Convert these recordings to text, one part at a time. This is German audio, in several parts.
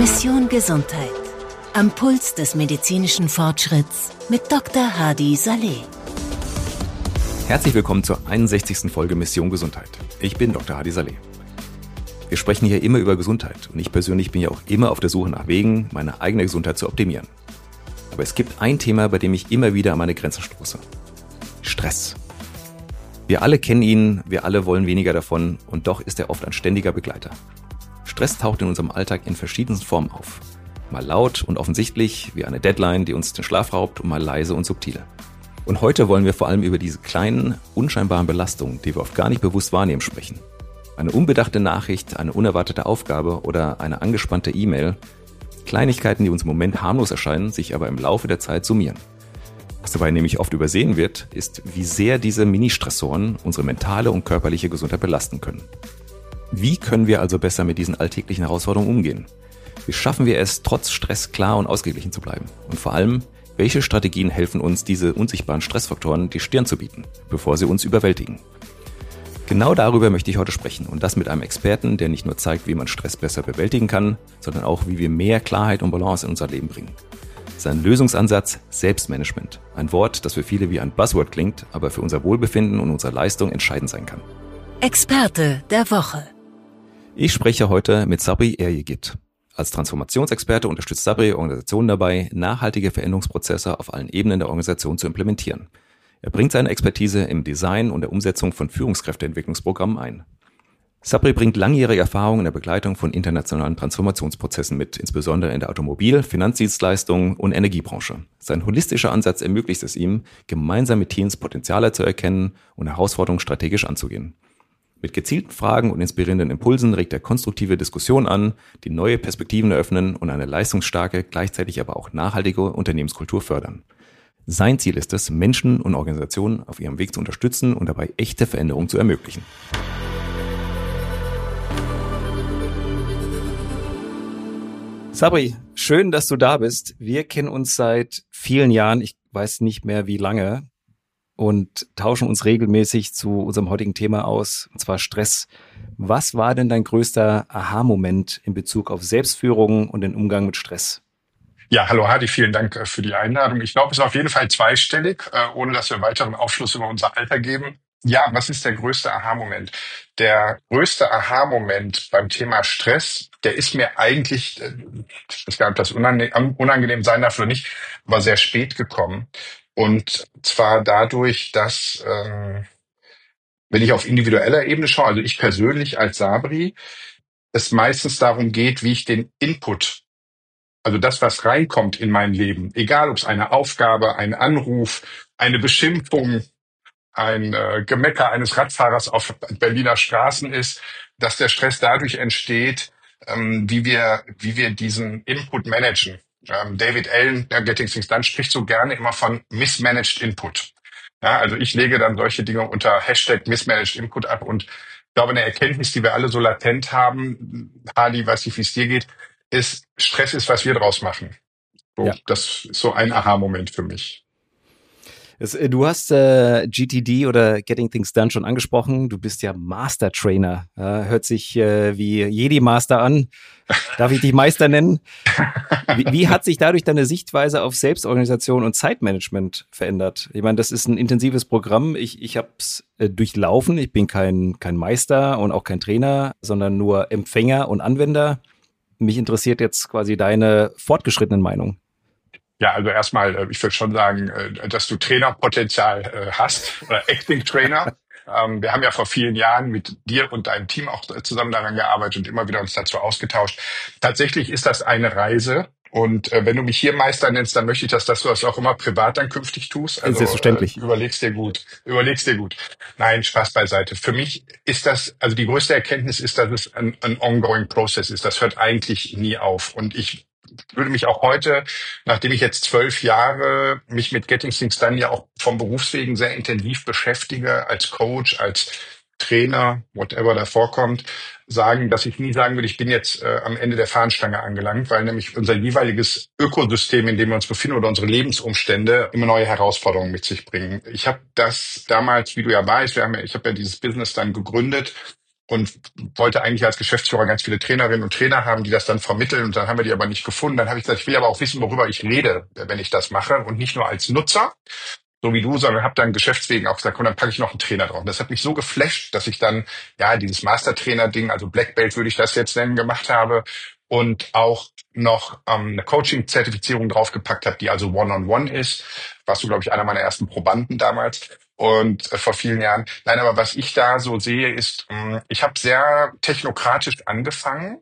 Mission Gesundheit. Am Puls des medizinischen Fortschritts mit Dr. Hadi Saleh. Herzlich willkommen zur 61. Folge Mission Gesundheit. Ich bin Dr. Hadi Saleh. Wir sprechen hier immer über Gesundheit und ich persönlich bin ja auch immer auf der Suche nach Wegen, meine eigene Gesundheit zu optimieren. Aber es gibt ein Thema, bei dem ich immer wieder an meine Grenzen stoße. Stress. Wir alle kennen ihn, wir alle wollen weniger davon und doch ist er oft ein ständiger Begleiter. Stress taucht in unserem Alltag in verschiedensten Formen auf. Mal laut und offensichtlich, wie eine Deadline, die uns den Schlaf raubt, und mal leise und subtile. Und heute wollen wir vor allem über diese kleinen, unscheinbaren Belastungen, die wir oft gar nicht bewusst wahrnehmen, sprechen. Eine unbedachte Nachricht, eine unerwartete Aufgabe oder eine angespannte E-Mail. Kleinigkeiten, die uns im Moment harmlos erscheinen, sich aber im Laufe der Zeit summieren. Was dabei nämlich oft übersehen wird, ist, wie sehr diese Mini-Stressoren unsere mentale und körperliche Gesundheit belasten können. Wie können wir also besser mit diesen alltäglichen Herausforderungen umgehen? Wie schaffen wir es, trotz Stress klar und ausgeglichen zu bleiben? Und vor allem, welche Strategien helfen uns, diese unsichtbaren Stressfaktoren die Stirn zu bieten, bevor sie uns überwältigen? Genau darüber möchte ich heute sprechen und das mit einem Experten, der nicht nur zeigt, wie man Stress besser bewältigen kann, sondern auch, wie wir mehr Klarheit und Balance in unser Leben bringen. Sein Lösungsansatz: Selbstmanagement. Ein Wort, das für viele wie ein Buzzword klingt, aber für unser Wohlbefinden und unsere Leistung entscheidend sein kann. Experte der Woche. Ich spreche heute mit Sabri Eryigit. Als Transformationsexperte unterstützt Sabri Organisationen dabei, nachhaltige Veränderungsprozesse auf allen Ebenen der Organisation zu implementieren. Er bringt seine Expertise im Design und der Umsetzung von Führungskräfteentwicklungsprogrammen ein. Sabri bringt langjährige Erfahrung in der Begleitung von internationalen Transformationsprozessen mit, insbesondere in der Automobil-, Finanzdienstleistungen und Energiebranche. Sein holistischer Ansatz ermöglicht es ihm, gemeinsam mit Teams Potenziale zu erkennen und Herausforderungen strategisch anzugehen. Mit gezielten Fragen und inspirierenden Impulsen regt er konstruktive Diskussionen an, die neue Perspektiven eröffnen und eine leistungsstarke, gleichzeitig aber auch nachhaltige Unternehmenskultur fördern. Sein Ziel ist es, Menschen und Organisationen auf ihrem Weg zu unterstützen und dabei echte Veränderungen zu ermöglichen. Sabri, schön, dass du da bist. Wir kennen uns seit vielen Jahren, ich weiß nicht mehr wie lange, und tauschen uns regelmäßig zu unserem heutigen Thema aus, und zwar Stress. Was war denn dein größter Aha-Moment in Bezug auf Selbstführung und den Umgang mit Stress? Ja, hallo Hadi, vielen Dank für die Einladung. Ich glaube, es ist auf jeden Fall zweistellig, ohne dass wir weiteren Aufschluss über unser Alter geben. Ja, was ist der größte Aha-Moment? Der größte Aha-Moment beim Thema Stress, der ist mir eigentlich, ich weiß gar nicht, ob das unangenehm sein darf oder nicht, aber sehr spät gekommen. Und zwar dadurch, dass, wenn ich auf individueller Ebene schaue, also ich persönlich als Sabri, es meistens darum geht, wie ich den Input, also das, was reinkommt in mein Leben, egal ob es eine Aufgabe, ein Anruf, eine Beschimpfung, ein Gemecker eines Radfahrers auf Berliner Straßen ist, dass der Stress dadurch entsteht, wie wir diesen Input managen. David Allen, der Getting Things Done, spricht so gerne immer von Mismanaged Input. Ja, also ich lege dann solche Dinge unter Hashtag Mismanaged Input ab und ich glaube, eine Erkenntnis, die wir alle so latent haben, Hadi, weiß nicht, wie es dir geht, ist, Stress ist, was wir draus machen. So, ja. Das ist so ein Aha-Moment für mich. Du hast GTD oder Getting Things Done schon angesprochen. Du bist ja Master Trainer. Hört sich wie Jedi-Master an. Darf ich dich Meister nennen? Wie hat sich dadurch deine Sichtweise auf Selbstorganisation und Zeitmanagement verändert? Ich meine, das ist ein intensives Programm. Ich habe es durchlaufen. Ich bin kein Meister und auch kein Trainer, sondern nur Empfänger und Anwender. Mich interessiert jetzt quasi deine fortgeschrittenen Meinungen. Ja, also erstmal, ich würde schon sagen, dass du Trainerpotenzial hast, oder Acting Trainer. Wir haben ja vor vielen Jahren mit dir und deinem Team auch zusammen daran gearbeitet und immer wieder uns dazu ausgetauscht. Tatsächlich ist das eine Reise. Und wenn du mich hier Meister nennst, dann möchte ich, dass du das auch immer privat dann künftig tust. Also selbstverständlich. Überlegst dir gut. Nein, Spaß beiseite. Für mich ist das, also die größte Erkenntnis ist, dass es ein ongoing process ist. Das hört eigentlich nie auf. Und ich würde mich auch heute, nachdem ich jetzt 12 Jahre mich mit Getting Things Done ja auch vom Berufswegen sehr intensiv beschäftige, als Coach, als Trainer, whatever da vorkommt, sagen, dass ich nie sagen würde, ich bin jetzt am Ende der Fahnenstange angelangt, weil nämlich unser jeweiliges Ökosystem, in dem wir uns befinden, oder unsere Lebensumstände immer neue Herausforderungen mit sich bringen. Ich habe das damals, wie du ja weißt, ich habe ja dieses Business dann gegründet, und wollte eigentlich als Geschäftsführer ganz viele Trainerinnen und Trainer haben, die das dann vermitteln. Und dann haben wir die aber nicht gefunden. Dann habe ich gesagt, ich will aber auch wissen, worüber ich rede, wenn ich das mache und nicht nur als Nutzer, so wie du, sondern habe dann geschäftswegen auch gesagt, komm, dann packe ich noch einen Trainer drauf. Und das hat mich so geflasht, dass ich dann ja dieses Master-Trainer-Ding, also Black Belt würde ich das jetzt nennen, gemacht habe und auch noch eine Coaching-Zertifizierung draufgepackt habe, die also One-on-One ist. Warst du, glaube ich, einer meiner ersten Probanden damals und vor vielen Jahren. Nein, aber was ich da so sehe, ist, ich habe sehr technokratisch angefangen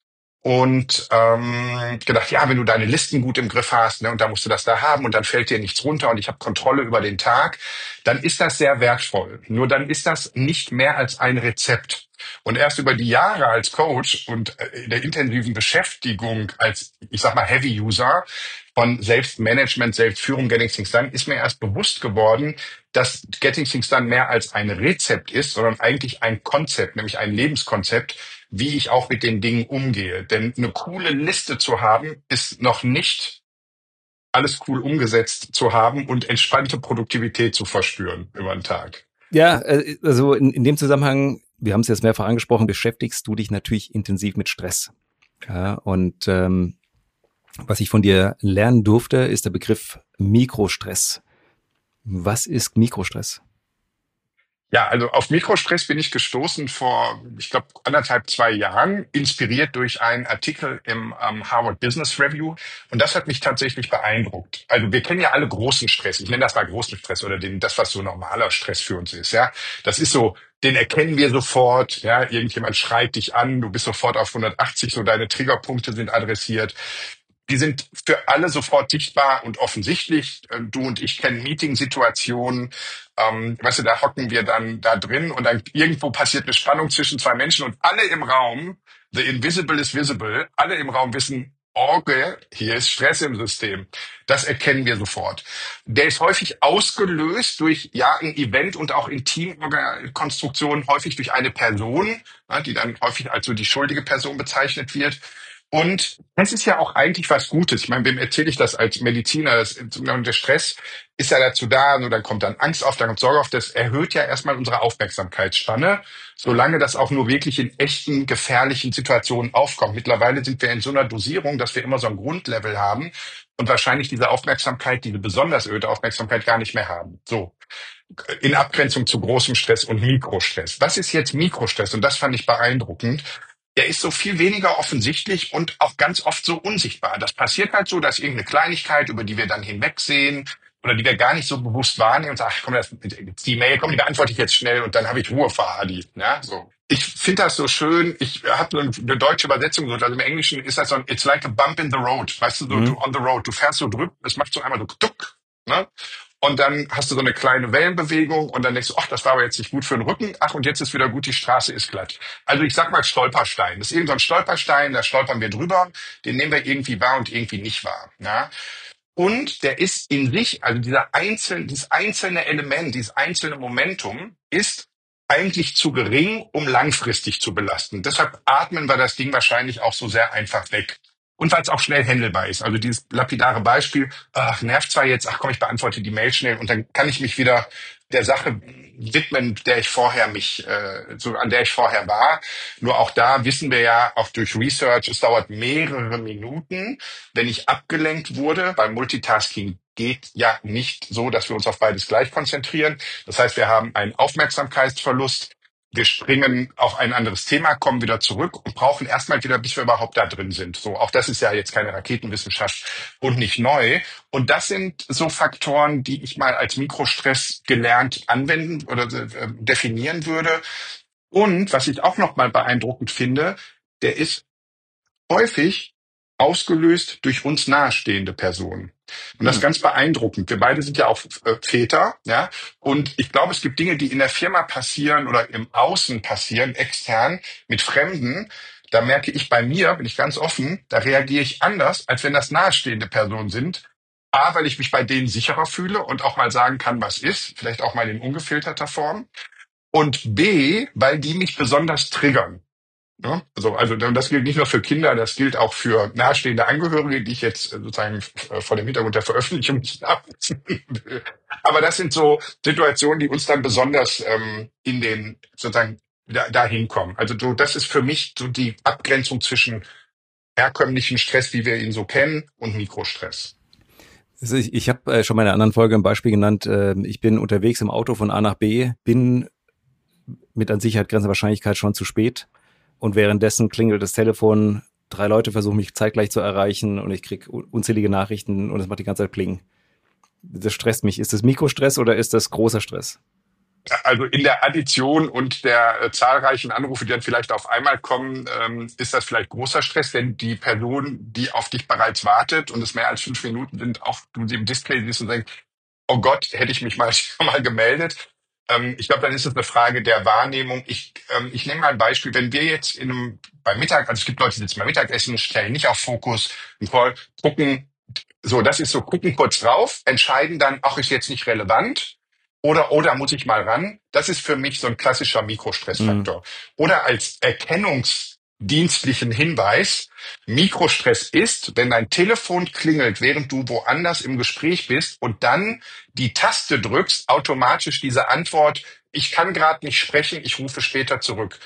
und gedacht, ja, wenn du deine Listen gut im Griff hast, ne, und dann musst du das da haben und dann fällt dir nichts runter und ich habe Kontrolle über den Tag, dann ist das sehr wertvoll. Nur dann ist das nicht mehr als ein Rezept. Und erst über die Jahre als Coach und in der intensiven Beschäftigung als, ich sag mal, Heavy User von Selbstmanagement, Selbstführung, Getting Things Done, ist mir erst bewusst geworden, dass Getting Things Done mehr als ein Rezept ist, sondern eigentlich ein Konzept, nämlich ein Lebenskonzept, wie ich auch mit den Dingen umgehe. Denn eine coole Liste zu haben, ist noch nicht alles cool umgesetzt zu haben und entspannte Produktivität zu verspüren über den Tag. Ja, also in dem Zusammenhang, wir haben es jetzt mehrfach angesprochen, beschäftigst du dich natürlich intensiv mit Stress. Ja, und was ich von dir lernen durfte, ist der Begriff Mikrostress. Was ist Mikrostress? Ja, also auf Mikrostress bin ich gestoßen vor, ich glaube, 2 Jahren, inspiriert durch einen Artikel im Harvard Business Review. Und das hat mich tatsächlich beeindruckt. Also wir kennen ja alle großen Stress. Ich nenne das mal großen Stress oder das, was so normaler Stress für uns ist. Ja, das ist so, den erkennen wir sofort. Ja, irgendjemand schreit dich an, du bist sofort auf 180, so deine Triggerpunkte sind adressiert. Die sind für alle sofort sichtbar und offensichtlich. Du und ich kennen Meeting-Situationen. Weißt du, da hocken wir dann da drin und dann irgendwo passiert eine Spannung zwischen zwei Menschen und alle im Raum, the invisible is visible, alle im Raum wissen, okay, hier ist Stress im System. Das erkennen wir sofort. Der ist häufig ausgelöst durch ja ein Event und auch in Teamkonstruktionen häufig durch eine Person, ja, die dann häufig als so die schuldige Person bezeichnet wird. Und das ist ja auch eigentlich was Gutes. Ich meine, wem erzähle ich das als Mediziner? Der Stress ist ja dazu da, also dann kommt dann Angst auf, dann kommt Sorge auf. Das erhöht ja erstmal unsere Aufmerksamkeitsspanne, solange das auch nur wirklich in echten, gefährlichen Situationen aufkommt. Mittlerweile sind wir in so einer Dosierung, dass wir immer so ein Grundlevel haben und wahrscheinlich diese Aufmerksamkeit, diese besonders erhöhte Aufmerksamkeit gar nicht mehr haben. So. In Abgrenzung zu großem Stress und Mikrostress. Was ist jetzt Mikrostress? Und das fand ich beeindruckend. Der ist so viel weniger offensichtlich und auch ganz oft so unsichtbar. Das passiert halt so, dass irgendeine Kleinigkeit, über die wir dann hinwegsehen oder die wir gar nicht so bewusst wahrnehmen und sagen, ach, komm, die Mail, komm, die beantworte ich jetzt schnell und dann habe ich Ruhe vor Adi. Ja, so. Ich finde das so schön. Ich habe so eine deutsche Übersetzung, also im Englischen ist das so ein It's like a bump in the road. Weißt du, so du on the road. Du fährst so drüber, es macht so einmal so tuck, ne? Und dann hast du so eine kleine Wellenbewegung und dann denkst du, ach, das war aber jetzt nicht gut für den Rücken. Ach, und jetzt ist wieder gut, die Straße ist glatt. Also ich sag mal Stolperstein. Das ist irgendein Stolperstein, da stolpern wir drüber, den nehmen wir irgendwie wahr und irgendwie nicht wahr. Ja? Und der ist in sich, also dieses einzelne Element, dieses einzelne Momentum ist eigentlich zu gering, um langfristig zu belasten. Deshalb atmen wir das Ding wahrscheinlich auch so sehr einfach weg. Und weil es auch schnell handelbar ist. Also dieses lapidare Beispiel, ach, nervt zwar jetzt, ach komm, ich beantworte die Mail schnell und dann kann ich mich wieder der Sache widmen, an der ich vorher war. Nur auch da wissen wir ja, auch durch Research, es dauert mehrere Minuten, wenn ich abgelenkt wurde, weil Multitasking geht ja nicht so, dass wir uns auf beides gleich konzentrieren. Das heißt, wir haben einen Aufmerksamkeitsverlust. Wir springen auf ein anderes Thema, kommen wieder zurück und brauchen erstmal wieder, bis wir überhaupt da drin sind. So, auch das ist ja jetzt keine Raketenwissenschaft und nicht neu. Und das sind so Faktoren, die ich mal als Mikrostress gelernt anwenden oder definieren würde. Und was ich auch noch mal beeindruckend finde, der ist häufig ausgelöst durch uns nahestehende Personen. Und das ist ganz beeindruckend. Wir beide sind ja auch Väter, ja. Und ich glaube, es gibt Dinge, die in der Firma passieren oder im Außen passieren, extern, mit Fremden. Da merke ich bei mir, bin ich ganz offen, da reagiere ich anders, als wenn das nahestehende Personen sind. A, weil ich mich bei denen sicherer fühle und auch mal sagen kann, was ist, vielleicht auch mal in ungefilterter Form. Und B, weil die mich besonders triggern. Ja, also das gilt nicht nur für Kinder, das gilt auch für nahestehende Angehörige, die ich jetzt sozusagen vor dem Hintergrund der Veröffentlichung nicht abziehen will. Aber das sind so Situationen, die uns dann besonders in den sozusagen da hinkommen. Also so, das ist für mich so die Abgrenzung zwischen herkömmlichen Stress, wie wir ihn so kennen, und Mikrostress. Also ich habe schon mal in einer anderen Folge ein Beispiel genannt. Ich bin unterwegs im Auto von A nach B, bin mit an Sicherheit grenzender Wahrscheinlichkeit schon zu spät und währenddessen klingelt das Telefon, 3 Leute versuchen mich zeitgleich zu erreichen und ich kriege unzählige Nachrichten und es macht die ganze Zeit Pling. Das stresst mich. Ist das Mikrostress oder ist das großer Stress? Also in der Addition und der zahlreichen Anrufe, die dann vielleicht auf einmal kommen, ist das vielleicht großer Stress, wenn die Person, die auf dich bereits wartet und es mehr als 5 Minuten sind, auch du sie im Display siehst und denkst, oh Gott, hätte ich mich mal schon mal gemeldet. Ich glaube, dann ist es eine Frage der Wahrnehmung. Ich nehme mal ein Beispiel. Wenn wir jetzt beim Mittag, also es gibt Leute, die sitzen beim Mittagessen, stellen nicht auf Fokus, einen Call, gucken, so, das ist so, gucken kurz drauf, entscheiden dann, ach, ist jetzt nicht relevant. Oder muss ich mal ran? Das ist für mich so ein klassischer Mikrostressfaktor. Oder als erkennungsdienstlichen Hinweis, Mikrostress ist, wenn dein Telefon klingelt, während du woanders im Gespräch bist und dann die Taste drückst, automatisch diese Antwort, ich kann gerade nicht sprechen, ich rufe später zurück.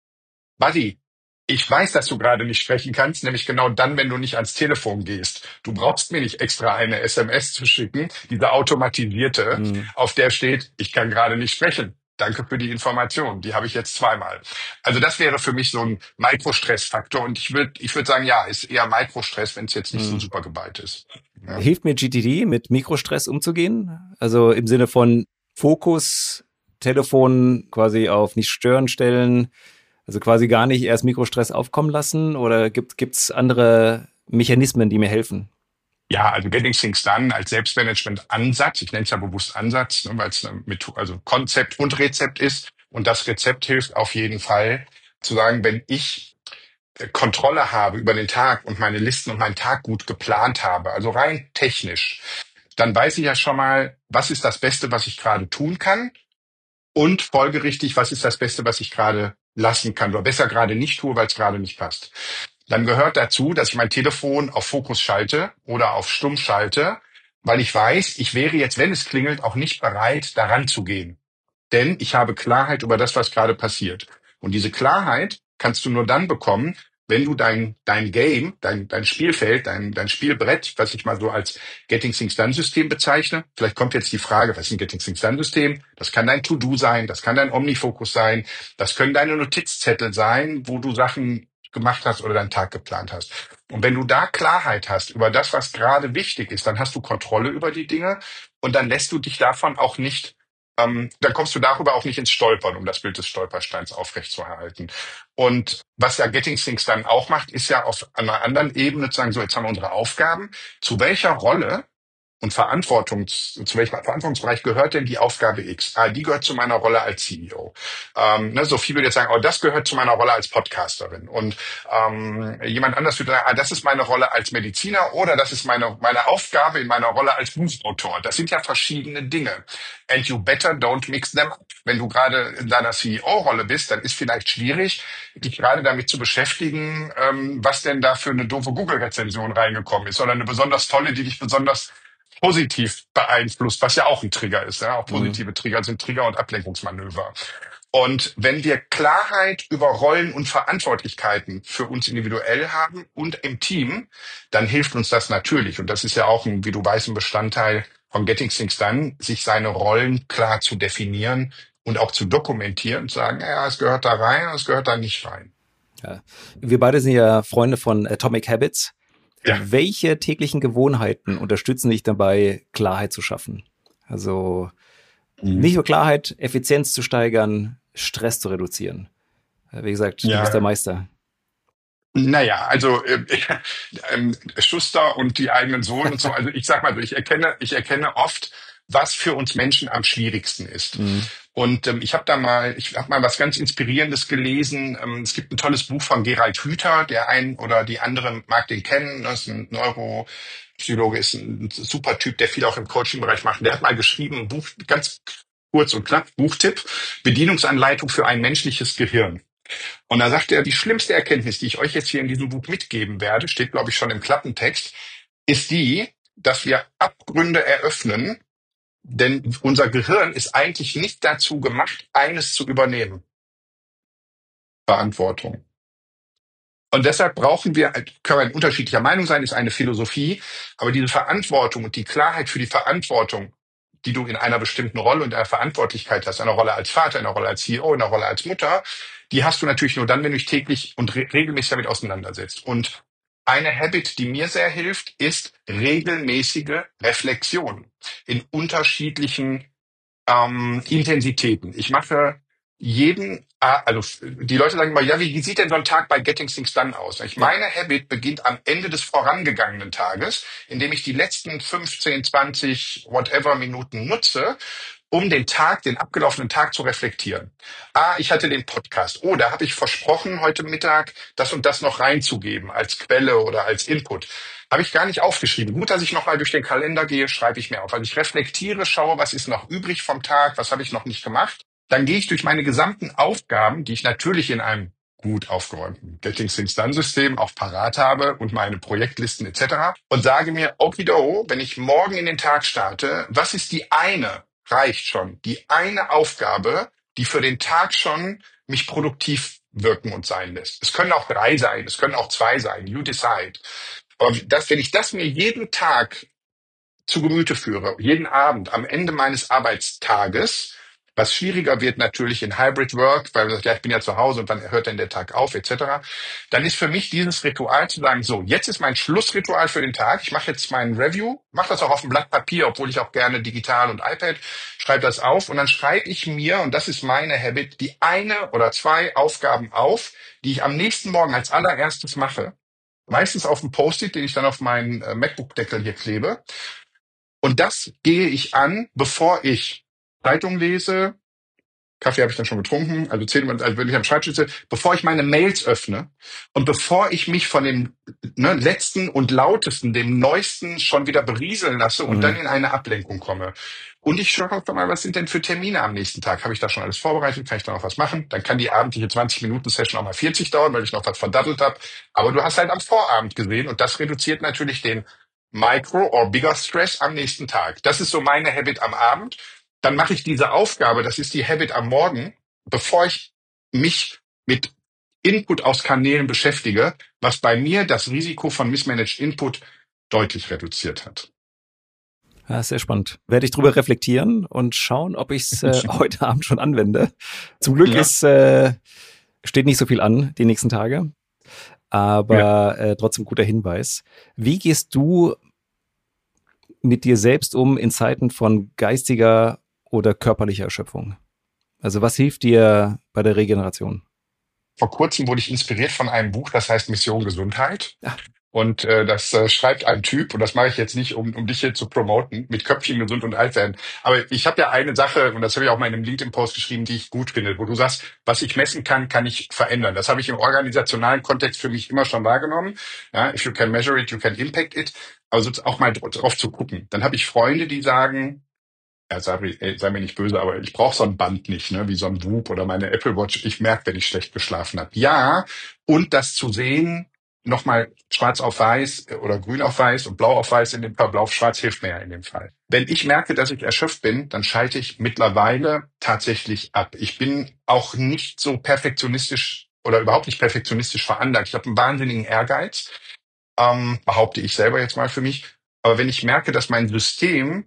Buddy, ich weiß, dass du gerade nicht sprechen kannst, nämlich genau dann, wenn du nicht ans Telefon gehst. Du brauchst mir nicht extra eine SMS zu schicken, diese automatisierte, auf der steht, ich kann gerade nicht sprechen. Danke für die Information. Die habe ich jetzt zweimal. Also das wäre für mich so ein Mikrostressfaktor. Und ich würd sagen, ja, ist eher Mikrostress, wenn es jetzt nicht so super geballt ist. Ja. Hilft mir GTD, mit Mikrostress umzugehen? Also im Sinne von Fokus, Telefon quasi auf nicht stören stellen, also quasi gar nicht erst Mikrostress aufkommen lassen? Oder gibt's andere Mechanismen, die mir helfen? Ja, also Getting Things Done als Selbstmanagement-Ansatz, ich nenne es ja bewusst Ansatz, ne, weil es also Konzept und Rezept ist. Und das Rezept hilft auf jeden Fall zu sagen, wenn ich Kontrolle habe über den Tag und meine Listen und meinen Tag gut geplant habe, also rein technisch, dann weiß ich ja schon mal, was ist das Beste, was ich gerade tun kann und folgerichtig, was ist das Beste, was ich gerade lassen kann oder besser gerade nicht tue, weil es gerade nicht passt. Dann gehört dazu, dass ich mein Telefon auf Fokus schalte oder auf Stumm schalte, weil ich weiß, ich wäre jetzt, wenn es klingelt, auch nicht bereit, daran zu gehen. Denn ich habe Klarheit über das, was gerade passiert. Und diese Klarheit kannst du nur dann bekommen, wenn du dein Game, dein Spielfeld, dein Spielbrett, was ich mal so als Getting Things Done System bezeichne. Vielleicht kommt jetzt die Frage, was ist ein Getting Things Done System? Das kann dein To-Do sein, das kann dein Omnifocus sein, das können deine Notizzettel sein, wo du Sachen gemacht hast oder deinen Tag geplant hast. Und wenn du da Klarheit hast über das, was gerade wichtig ist, dann hast du Kontrolle über die Dinge und dann lässt du dich davon auch nicht dann kommst du darüber auch nicht ins Stolpern, um das Bild des Stolpersteins aufrechtzuerhalten. Und was ja Getting Things dann auch macht, ist ja auf einer anderen Ebene zu sagen, so jetzt haben wir unsere Aufgaben. Zu welcher Rolle und zu welchem Verantwortungsbereich gehört denn die Aufgabe X? Die gehört zu meiner Rolle als CEO. Sophie würde jetzt sagen, das gehört zu meiner Rolle als Podcasterin. Und jemand anders würde sagen, das ist meine Rolle als Mediziner oder das ist meine Aufgabe in meiner Rolle als Buchautor. Das sind ja verschiedene Dinge. And you better don't mix them up. Wenn du gerade in deiner CEO-Rolle bist, dann ist vielleicht schwierig, dich gerade damit zu beschäftigen, was denn da für eine doofe Google-Rezension reingekommen ist oder eine besonders tolle, die dich besonders positiv beeinflusst, was ja auch ein Trigger ist. Ja? Auch positive Trigger sind Trigger und Ablenkungsmanöver. Und wenn wir Klarheit über Rollen und Verantwortlichkeiten für uns individuell haben und im Team, dann hilft uns das natürlich. Und das ist ja auch, wie du weißt, ein Bestandteil von Getting Things Done, sich seine Rollen klar zu definieren und auch zu dokumentieren und sagen, ja, es gehört da rein, es gehört da nicht rein. Ja. Wir beide sind ja Freunde von Atomic Habits. Ja. Welche täglichen Gewohnheiten unterstützen dich dabei, Klarheit zu schaffen? Also nicht nur Klarheit, Effizienz zu steigern, Stress zu reduzieren. Wie gesagt, du bist der Meister. Naja, also Schuster und die eigenen Sohlen und so. Also ich sag mal so, ich erkenne oft, was für uns Menschen am schwierigsten ist. Und ich habe mal was ganz Inspirierendes gelesen. Es gibt ein tolles Buch von Gerald Hüther, der ein oder die andere mag den kennen. Das ist ein Neuropsychologe, ist ein super Typ, der viel auch im Coaching-Bereich macht. Der hat mal geschrieben, ein Buch, ganz kurz und knapp, Buchtipp, Bedienungsanleitung für ein menschliches Gehirn. Und da sagt er, die schlimmste Erkenntnis, die ich euch jetzt hier in diesem Buch mitgeben werde, steht, glaube ich, schon im Klappentext, ist die, dass wir Abgründe eröffnen, denn unser Gehirn ist eigentlich nicht dazu gemacht, eines zu übernehmen. Verantwortung. Und deshalb können wir unterschiedlicher Meinung sein, ist eine Philosophie, aber diese Verantwortung und die Klarheit für die Verantwortung, die du in einer bestimmten Rolle und einer Verantwortlichkeit hast, einer Rolle als Vater, einer Rolle als CEO, einer Rolle als Mutter, die hast du natürlich nur dann, wenn du dich täglich und regelmäßig damit auseinandersetzt. Und eine Habit, die mir sehr hilft, ist regelmäßige Reflexion in unterschiedlichen Intensitäten. Ich mache die Leute sagen immer, ja, wie sieht denn so ein Tag bei Getting Things Done aus? Meine Habit beginnt am Ende des vorangegangenen Tages, indem ich die letzten 15, 20, whatever Minuten nutze, um den abgelaufenen Tag zu reflektieren. Ich hatte den Podcast. Da habe ich versprochen, heute Mittag das und das noch reinzugeben als Quelle oder als Input. Habe ich gar nicht aufgeschrieben. Gut, dass ich nochmal durch den Kalender gehe, schreibe ich mir auf. Also ich reflektiere, schaue, was ist noch übrig vom Tag, was habe ich noch nicht gemacht. Dann gehe ich durch meine gesamten Aufgaben, die ich natürlich in einem gut aufgeräumten Getting Things Done System auch parat habe und meine Projektlisten etc. und sage mir, okido, wenn ich morgen in den Tag starte, was ist reicht schon, die eine Aufgabe, die für den Tag schon mich produktiv wirken und sein lässt. Es können auch 3 sein, es können auch 2 sein, you decide. Aber wenn ich das mir jeden Tag zu Gemüte führe, jeden Abend am Ende meines Arbeitstages, was schwieriger wird natürlich in Hybrid Work, weil man sagt, ja, ich bin ja zu Hause und wann hört denn der Tag auf, etc., dann ist für mich dieses Ritual zu sagen, so, jetzt ist mein Schlussritual für den Tag, ich mache jetzt meinen Review, mache das auch auf dem Blatt Papier, obwohl ich auch gerne digital und iPad, schreibe das auf und dann schreibe ich mir, und das ist meine Habit, die 1 oder 2 Aufgaben auf, die ich am nächsten Morgen als allererstes mache, meistens auf dem Post-it, den ich dann auf meinen MacBook-Deckel hier klebe. Und das gehe ich an, bevor ich Zeitung lese, Kaffee habe ich dann schon getrunken, also wenn ich am Schreibtisch sitze, bevor ich meine Mails öffne und bevor ich mich von dem letzten und lautesten, dem neuesten schon wieder berieseln lasse und dann in eine Ablenkung komme. Und ich schaue auch mal, was sind denn für Termine am nächsten Tag? Habe ich da schon alles vorbereitet? Kann ich da noch was machen? Dann kann die abendliche 20-Minuten-Session auch mal 40 dauern, weil ich noch was verdattelt habe. Aber du hast halt am Vorabend gesehen und das reduziert natürlich den Micro- or Bigger Stress am nächsten Tag. Das ist so meine Habit am Abend. Dann mache ich diese Aufgabe, das ist die Habit am Morgen, bevor ich mich mit Input aus Kanälen beschäftige, was bei mir das Risiko von Mismanaged Input deutlich reduziert hat. Ja, sehr spannend. Werde ich drüber reflektieren und schauen, ob ich es heute Abend schon anwende. Zum Glück steht nicht so viel an die nächsten Tage, aber trotzdem guter Hinweis. Wie gehst du mit dir selbst um in Zeiten von geistiger oder körperlicher Erschöpfung? Also was hilft dir bei der Regeneration? Vor kurzem wurde ich inspiriert von einem Buch, das heißt Mission Gesundheit. Ja. Und das schreibt ein Typ, und das mache ich jetzt nicht, um dich hier zu promoten, mit Köpfchen gesund und alt werden. Aber ich habe ja eine Sache, und das habe ich auch mal in einem LinkedIn-Post geschrieben, die ich gut finde, wo du sagst, was ich messen kann, kann ich verändern. Das habe ich im organisationalen Kontext für mich immer schon wahrgenommen. Ja, if you can measure it, you can impact it. Also auch mal drauf zu gucken. Dann habe ich Freunde, die sagen, ja, sei mir nicht böse, aber ich brauche so ein Band nicht, ne, wie so ein Whoop oder meine Apple Watch. Ich merke, wenn ich schlecht geschlafen habe. Ja, und das zu sehen, nochmal schwarz auf weiß oder grün auf weiß und blau auf weiß in dem Fall, blau auf schwarz hilft mir ja in dem Fall. Wenn ich merke, dass ich erschöpft bin, dann schalte ich mittlerweile tatsächlich ab. Ich bin auch nicht so perfektionistisch oder überhaupt nicht perfektionistisch veranlagt. Ich habe einen wahnsinnigen Ehrgeiz, behaupte ich selber jetzt mal für mich. Aber wenn ich merke, dass mein System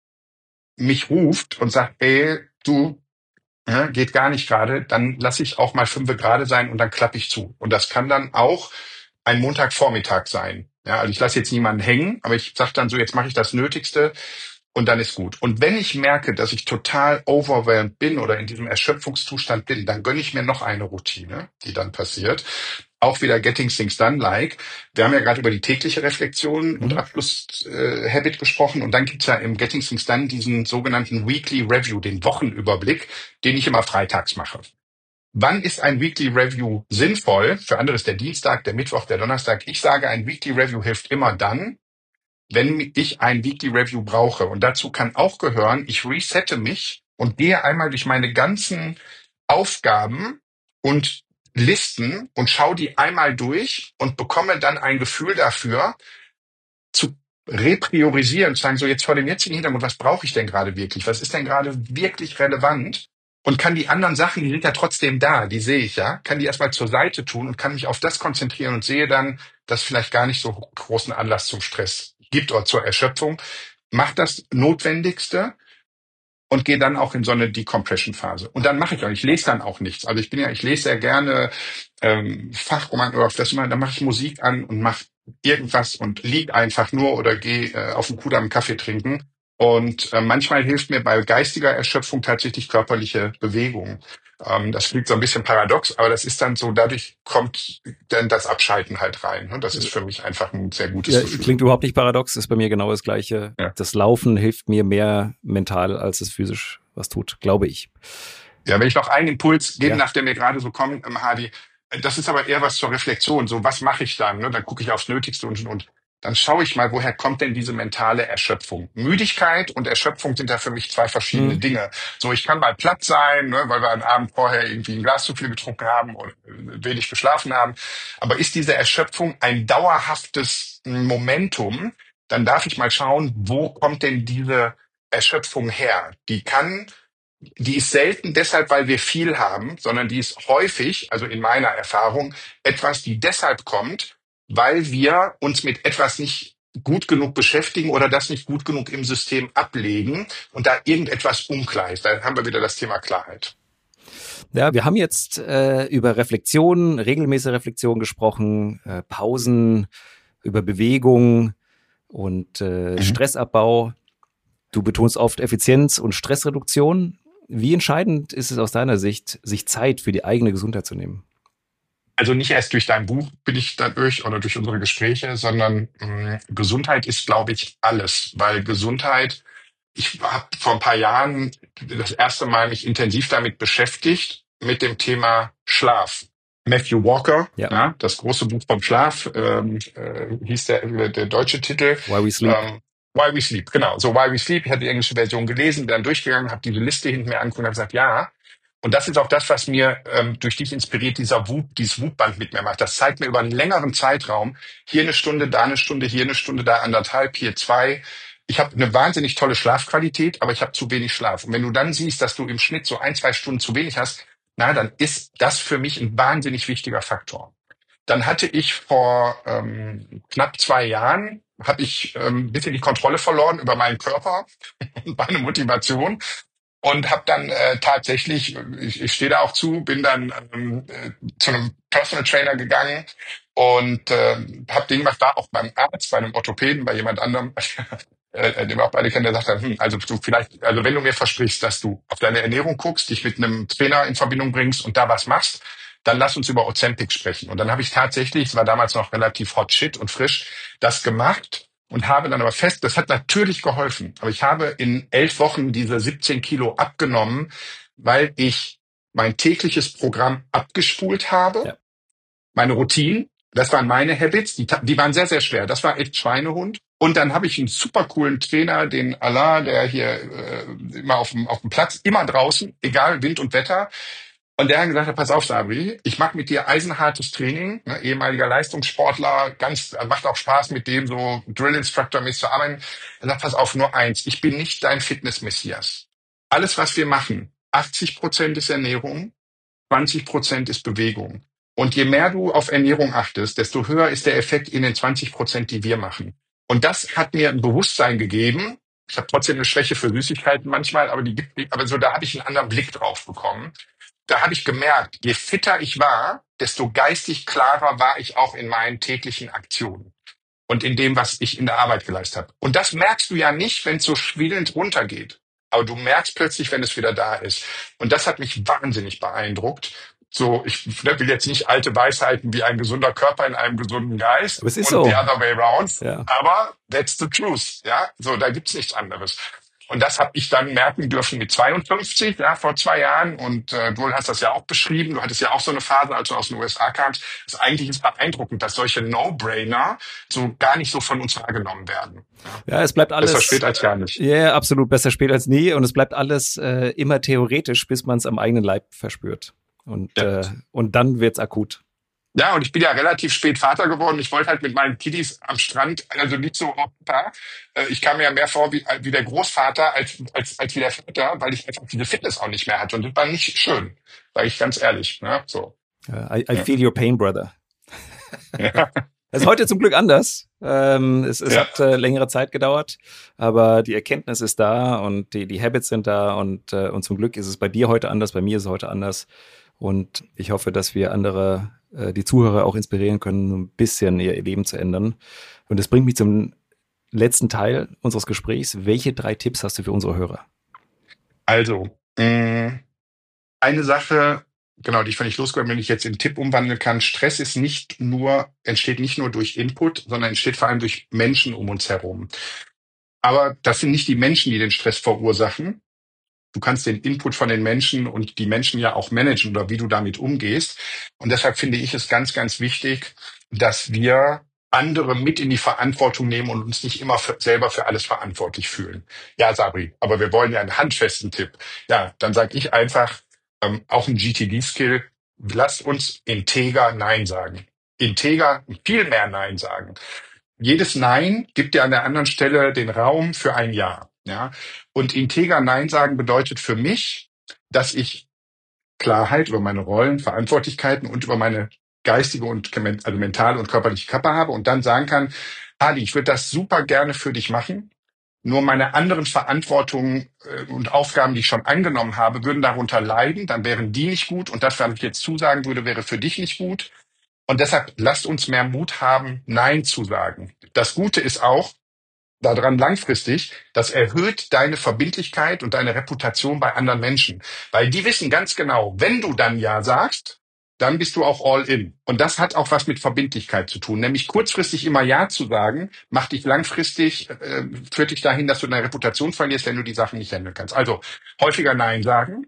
mich ruft und sagt, ey, du, geht gar nicht gerade, dann lasse ich auch mal 5 gerade sein und dann klappe ich zu. Und das kann dann auch ein Montagvormittag sein. Ja, also ich lasse jetzt niemanden hängen, aber ich sage dann so, jetzt mache ich das Nötigste und dann ist gut. Und wenn ich merke, dass ich total overwhelmed bin oder in diesem Erschöpfungszustand bin, dann gönne ich mir noch eine Routine, die dann passiert. Auch wieder Getting Things Done-like. Wir haben ja gerade über die tägliche Reflexion und Abschluss-Habit gesprochen. Und dann gibt's ja im Getting Things Done diesen sogenannten Weekly Review, den Wochenüberblick, den ich immer freitags mache. Wann ist ein Weekly Review sinnvoll? Für andere ist der Dienstag, der Mittwoch, der Donnerstag. Ich sage, ein Weekly Review hilft immer dann, wenn ich ein Weekly Review brauche. Und dazu kann auch gehören, ich resette mich und gehe einmal durch meine ganzen Aufgaben und Listen und schaue die einmal durch und bekomme dann ein Gefühl dafür, zu repriorisieren, zu sagen, so jetzt vor dem jetzigen Hintergrund, was brauche ich denn gerade wirklich? Was ist denn gerade wirklich relevant? und kann die anderen Sachen, die sind ja trotzdem da, die sehe ich ja, kann die erstmal zur Seite tun und kann mich auf das konzentrieren und sehe dann, dass vielleicht gar nicht so großen Anlass zum Stress gibt oder zur Erschöpfung. Mach das Notwendigste und gehe dann auch in so eine Decompression-Phase. Und dann mache ich lese dann auch nichts. Also ich lese sehr gerne Fachroman oder das immer, dann mache ich Musik an und mache irgendwas und lieg einfach nur oder gehe auf den Kudamm einen Kaffee trinken. Und manchmal hilft mir bei geistiger Erschöpfung tatsächlich körperliche Bewegung. Das klingt so ein bisschen paradox, aber das ist dann so, dadurch kommt dann das Abschalten halt rein. Und das ist für mich einfach ein sehr gutes Gefühl. Klingt überhaupt nicht paradox, ist bei mir genau das Gleiche. Ja. Das Laufen hilft mir mehr mental, als es physisch was tut, glaube ich. Ja, wenn ich noch einen Impuls geben darf, der mir gerade so kommt, Hadi, das ist aber eher was zur Reflexion. So, was mache ich dann? Ne? Dann gucke ich aufs Nötigste und dann schaue ich mal, woher kommt denn diese mentale Erschöpfung? Müdigkeit und Erschöpfung sind da für mich zwei verschiedene Dinge. So, ich kann mal platt sein, ne, weil wir am Abend vorher irgendwie ein Glas zu viel getrunken haben oder wenig geschlafen haben. Aber ist diese Erschöpfung ein dauerhaftes Momentum? Dann darf ich mal schauen, wo kommt denn diese Erschöpfung her? Die ist selten deshalb, weil wir viel haben, sondern die ist häufig, also in meiner Erfahrung, etwas, die deshalb kommt, weil wir uns mit etwas nicht gut genug beschäftigen oder das nicht gut genug im System ablegen und da irgendetwas unklar ist. Dann haben wir wieder das Thema Klarheit. Ja, wir haben jetzt über Reflexion, regelmäßige Reflexion gesprochen, Pausen, über Bewegung und Stressabbau. Du betonst oft Effizienz und Stressreduktion. Wie entscheidend ist es aus deiner Sicht, sich Zeit für die eigene Gesundheit zu nehmen? Also nicht erst durch dein Buch bin ich dadurch oder durch unsere Gespräche, sondern Gesundheit ist, glaube ich, alles. Weil Gesundheit, ich habe vor ein paar Jahren das erste Mal mich intensiv damit beschäftigt, mit dem Thema Schlaf. Matthew Walker, ja, das große Buch vom Schlaf, hieß der deutsche Titel. Why We Sleep. Why We Sleep, genau. So Why We Sleep, ich hatte die englische Version gelesen, bin dann durchgegangen, habe diese Liste hinten mir angeguckt und habe gesagt, ja. Und das ist auch das, was mir durch dich inspiriert, dieses Whoop-Band mit mir macht. Das zeigt mir über einen längeren Zeitraum, hier eine Stunde, da eine Stunde, hier eine Stunde, da 1,5, hier 2. Ich habe eine wahnsinnig tolle Schlafqualität, aber ich habe zu wenig Schlaf. Und wenn du dann siehst, dass du im Schnitt so 1-2 Stunden zu wenig hast, dann ist das für mich ein wahnsinnig wichtiger Faktor. Dann hatte ich vor knapp 2 Jahren, habe ich ein bisschen die Kontrolle verloren über meinen Körper und meine Motivation und habe dann tatsächlich, ich stehe da auch zu, bin dann zu einem Personal Trainer gegangen und habe den gemacht, war auch beim Arzt, bei einem Orthopäden, bei jemand anderem, den wir auch beide kennen, der sagt dann, also wenn du mir versprichst, dass du auf deine Ernährung guckst, dich mit einem Trainer in Verbindung bringst und da was machst, dann lass uns über Ozempic sprechen. Und dann habe ich tatsächlich, es war damals noch relativ hot shit und frisch, das gemacht und habe dann aber das hat natürlich geholfen. Aber ich habe in 11 Wochen diese 17 Kilo abgenommen, weil ich mein tägliches Programm abgespult habe. Ja. Meine Routinen, das waren meine Habits, die waren sehr, sehr schwer. Das war echt Schweinehund. Und dann habe ich einen super coolen Trainer, den Alain, der hier immer auf dem Platz, immer draußen, egal Wind und Wetter. Und der hat gesagt, pass auf, Sabri, ich mache mit dir eisenhartes Training, ne, ehemaliger Leistungssportler, macht auch Spaß mit dem so Drill-Instructor-mäßig zu arbeiten. Er sagt, pass auf, nur eins, ich bin nicht dein Fitness-Messias. Alles, was wir machen, 80% ist Ernährung, 20% ist Bewegung. Und je mehr du auf Ernährung achtest, desto höher ist der Effekt in den 20%, die wir machen. Und das hat mir ein Bewusstsein gegeben. Ich habe trotzdem eine Schwäche für Süßigkeiten manchmal, aber da habe ich einen anderen Blick drauf bekommen. Da habe ich gemerkt, je fitter ich war, desto geistig klarer war ich auch in meinen täglichen Aktionen und in dem, was ich in der Arbeit geleistet habe. Und das merkst du ja nicht, wenn es so schwillend runtergeht. Aber du merkst plötzlich, wenn es wieder da ist. Und das hat mich wahnsinnig beeindruckt. So, ich will jetzt nicht alte Weisheiten wie ein gesunder Körper in einem gesunden Geist aber es ist und so. the other way around. Ja. Aber that's the truth. Ja, so, da gibt's nichts anderes. Und das habe ich dann merken dürfen mit 52, ja, vor 2 Jahren. Und du hast das ja auch beschrieben. Du hattest ja auch so eine Phase, als du aus den USA kamst. Eigentlich ist beeindruckend, dass solche No-Brainer so gar nicht so von uns wahrgenommen werden. Ja, es bleibt alles. Besser spät als gar nicht. Ja, absolut, besser spät als nie. Und es bleibt alles immer theoretisch, bis man es am eigenen Leib verspürt. Und dann wird's akut. Ja, und ich bin ja relativ spät Vater geworden. Ich wollte halt mit meinen Kiddies am Strand, also nicht so Opa. Ich kam mir ja mehr vor wie der Großvater als wie der Vater, weil ich einfach diese Fitness auch nicht mehr hatte. Und das war nicht schön, sage ich ganz ehrlich. Ne? So. I feel your pain, brother. Ja. Das ist heute zum Glück anders. Es Ja. hat längere Zeit gedauert, aber die Erkenntnis ist da und die Habits sind da und zum Glück ist es bei dir heute anders, bei mir ist es heute anders. Und ich hoffe, dass wir andere, die Zuhörer auch inspirieren können, ein bisschen ihr Leben zu ändern. Und das bringt mich zum letzten Teil unseres Gesprächs. Welche 3 Tipps hast du für unsere Hörer? Also, eine Sache, genau, die ich völlig losgeworden, wenn ich jetzt in Tipp umwandeln kann. Stress ist entsteht nicht nur durch Input, sondern entsteht vor allem durch Menschen um uns herum. Aber das sind nicht die Menschen, die den Stress verursachen. Du kannst den Input von den Menschen und die Menschen ja auch managen oder wie du damit umgehst. Und deshalb finde ich es ganz, ganz wichtig, dass wir andere mit in die Verantwortung nehmen und uns nicht immer selber für alles verantwortlich fühlen. Ja, Sabri, aber wir wollen ja einen handfesten Tipp. Ja, dann sage ich einfach, auch ein GTD-Skill, lasst uns integer Nein sagen. Integer viel mehr Nein sagen. Jedes Nein gibt dir an der anderen Stelle den Raum für ein Ja. Ja? Und integer Nein sagen bedeutet für mich, dass ich Klarheit über meine Rollen, Verantwortlichkeiten und über meine geistige und also mentale und körperliche Kappe habe und dann sagen kann, Adi, ich würde das super gerne für dich machen. Nur meine anderen Verantwortungen und Aufgaben, die ich schon angenommen habe, würden darunter leiden. Dann wären die nicht gut. Und das, was ich jetzt zusagen würde, wäre für dich nicht gut. Und deshalb lasst uns mehr Mut haben, Nein zu sagen. Das Gute ist auch daran langfristig, das erhöht deine Verbindlichkeit und deine Reputation bei anderen Menschen. Weil die wissen ganz genau, wenn du dann Ja sagst, dann bist du auch all in. Und das hat auch was mit Verbindlichkeit zu tun. Nämlich kurzfristig immer Ja zu sagen, macht dich langfristig, führt dich dahin, dass du deine Reputation verlierst, wenn du die Sachen nicht handeln kannst. Also häufiger Nein sagen.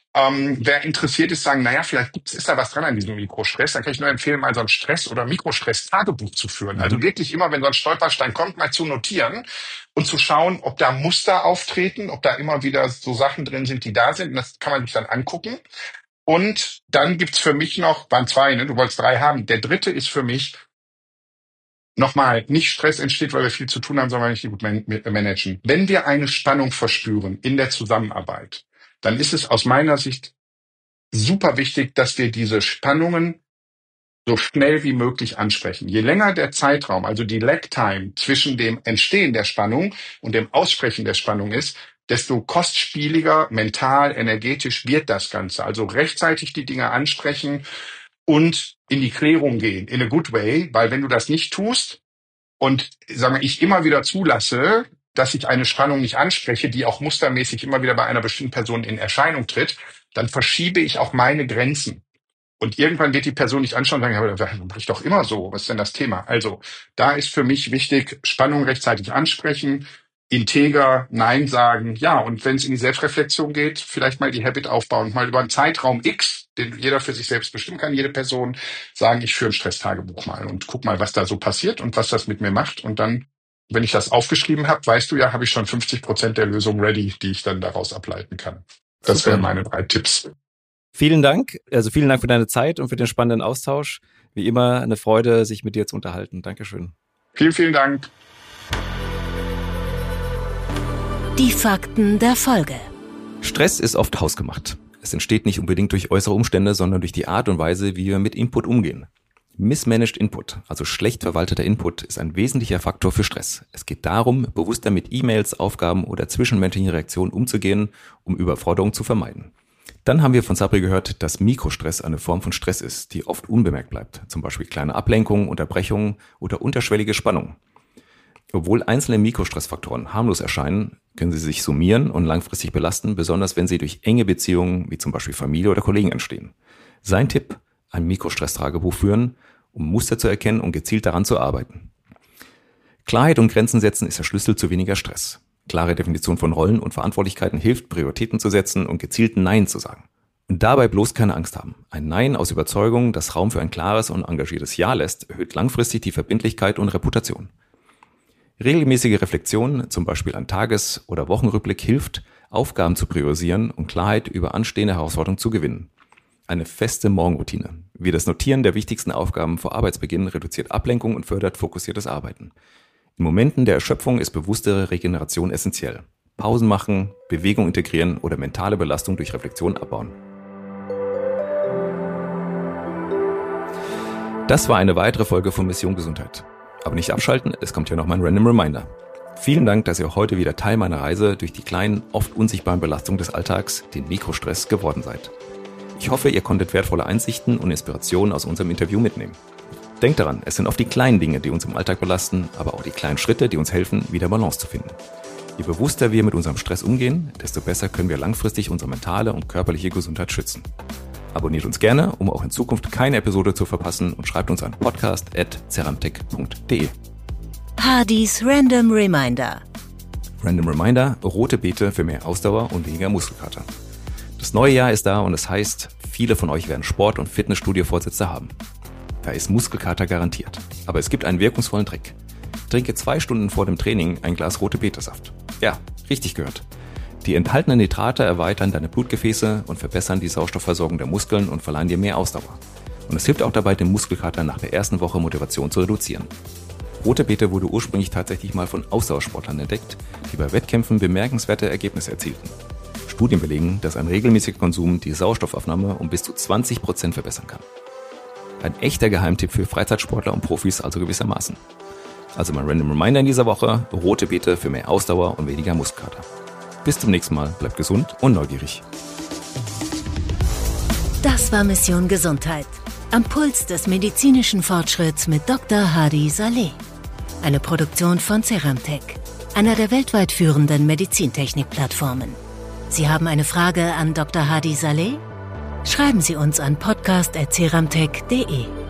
Wer interessiert ist, sagen, naja, vielleicht ist da was dran an diesem Mikrostress. Dann kann ich nur empfehlen, mal so ein Stress- oder Mikrostress-Tagebuch zu führen. Also wirklich immer, wenn so ein Stolperstein kommt, mal zu notieren und zu schauen, ob da Muster auftreten, ob da immer wieder so Sachen drin sind, die da sind. Und das kann man sich dann angucken. Und dann gibt's für mich noch, waren 2, ne? Du wolltest 3 haben. Der dritte ist für mich, nochmal, nicht Stress entsteht, weil wir viel zu tun haben, sondern weil wir nicht gut managen. Wenn wir eine Spannung verspüren in der Zusammenarbeit, dann ist es aus meiner Sicht super wichtig, dass wir diese Spannungen so schnell wie möglich ansprechen. Je länger der Zeitraum, also die Lag-Time zwischen dem Entstehen der Spannung und dem Aussprechen der Spannung ist, desto kostspieliger, mental, energetisch wird das Ganze. Also rechtzeitig die Dinge ansprechen und in die Klärung gehen, in a good way, weil wenn du das nicht tust und sagen wir, ich immer wieder zulasse, dass ich eine Spannung nicht anspreche, die auch mustermäßig immer wieder bei einer bestimmten Person in Erscheinung tritt, dann verschiebe ich auch meine Grenzen. Und irgendwann wird die Person nicht anschauen und sagen, ja, das mache ich doch immer so. Was ist denn das Thema? Also, da ist für mich wichtig, Spannung rechtzeitig ansprechen, integer Nein sagen. Ja, und wenn es in die Selbstreflexion geht, vielleicht mal die Habit aufbauen, mal über einen Zeitraum X, den jeder für sich selbst bestimmen kann, jede Person, sagen, ich führe ein Stresstagebuch mal und guck mal, was da so passiert und was das mit mir macht. Und dann, wenn ich das aufgeschrieben habe, weißt du ja, habe ich schon 50% der Lösung ready, die ich dann daraus ableiten kann. Das wären meine 3 Tipps. Vielen Dank. Also vielen Dank für deine Zeit und für den spannenden Austausch. Wie immer eine Freude, sich mit dir zu unterhalten. Dankeschön. Vielen, vielen Dank. Die Fakten der Folge. Stress ist oft hausgemacht. Es entsteht nicht unbedingt durch äußere Umstände, sondern durch die Art und Weise, wie wir mit Input umgehen. Mismanaged Input, also schlecht verwalteter Input, ist ein wesentlicher Faktor für Stress. Es geht darum, bewusster mit E-Mails, Aufgaben oder zwischenmenschlichen Reaktionen umzugehen, um Überforderung zu vermeiden. Dann haben wir von Sabri gehört, dass Mikrostress eine Form von Stress ist, die oft unbemerkt bleibt. Zum Beispiel kleine Ablenkungen, Unterbrechungen oder unterschwellige Spannung. Obwohl einzelne Mikrostressfaktoren harmlos erscheinen, können sie sich summieren und langfristig belasten, besonders wenn sie durch enge Beziehungen wie zum Beispiel Familie oder Kollegen entstehen. Sein Tipp: ein Mikrostress-Tagebuch führen, um Muster zu erkennen und gezielt daran zu arbeiten. Klarheit und Grenzen setzen ist der Schlüssel zu weniger Stress. Klare Definition von Rollen und Verantwortlichkeiten hilft, Prioritäten zu setzen und gezielt Nein zu sagen. Und dabei bloß keine Angst haben. Ein Nein aus Überzeugung, das Raum für ein klares und engagiertes Ja lässt, erhöht langfristig die Verbindlichkeit und Reputation. Regelmäßige Reflexion, zum Beispiel ein Tages- oder Wochenrückblick, hilft, Aufgaben zu priorisieren und Klarheit über anstehende Herausforderungen zu gewinnen. Eine feste Morgenroutine, wie das Notieren der wichtigsten Aufgaben vor Arbeitsbeginn, reduziert Ablenkung und fördert fokussiertes Arbeiten. In Momenten der Erschöpfung ist bewusstere Regeneration essentiell. Pausen machen, Bewegung integrieren oder mentale Belastung durch Reflexion abbauen. Das war eine weitere Folge von Mission Gesundheit. Aber nicht abschalten, es kommt ja noch mein Random Reminder. Vielen Dank, dass ihr heute wieder Teil meiner Reise durch die kleinen, oft unsichtbaren Belastungen des Alltags, den Mikrostress, geworden seid. Ich hoffe, ihr konntet wertvolle Einsichten und Inspirationen aus unserem Interview mitnehmen. Denkt daran, es sind oft die kleinen Dinge, die uns im Alltag belasten, aber auch die kleinen Schritte, die uns helfen, wieder Balance zu finden. Je bewusster wir mit unserem Stress umgehen, desto besser können wir langfristig unsere mentale und körperliche Gesundheit schützen. Abonniert uns gerne, um auch in Zukunft keine Episode zu verpassen und schreibt uns an podcast@ceramtech.de. Hardys Random Reminder. Random Reminder, rote Beete für mehr Ausdauer und weniger Muskelkater. Das neue Jahr ist da und es heißt, viele von euch werden Sport- und Fitnessstudio-Vorsätze haben. Da ist Muskelkater garantiert. Aber es gibt einen wirkungsvollen Trick. Trinke 2 Stunden vor dem Training ein Glas rote Betesaft. Ja, richtig gehört. Die enthaltenen Nitrate erweitern deine Blutgefäße und verbessern die Sauerstoffversorgung der Muskeln und verleihen dir mehr Ausdauer. Und es hilft auch dabei, den Muskelkater nach der ersten Woche Motivation zu reduzieren. Rote Beete wurde ursprünglich tatsächlich mal von Ausdauersportlern entdeckt, die bei Wettkämpfen bemerkenswerte Ergebnisse erzielten. Studien belegen, dass ein regelmäßiger Konsum die Sauerstoffaufnahme um bis zu 20% verbessern kann. Ein echter Geheimtipp für Freizeitsportler und Profis also gewissermaßen. Also mein Random Reminder in dieser Woche, rote Beete für mehr Ausdauer und weniger Muskelkater. Bis zum nächsten Mal, bleibt gesund und neugierig. Das war Mission Gesundheit. Am Puls des medizinischen Fortschritts mit Dr. Hadi Saleh. Eine Produktion von Ceramtech, einer der weltweit führenden Medizintechnik-Plattformen. Sie haben eine Frage an Dr. Hadi Saleh? Schreiben Sie uns an podcast@ceramtech.de.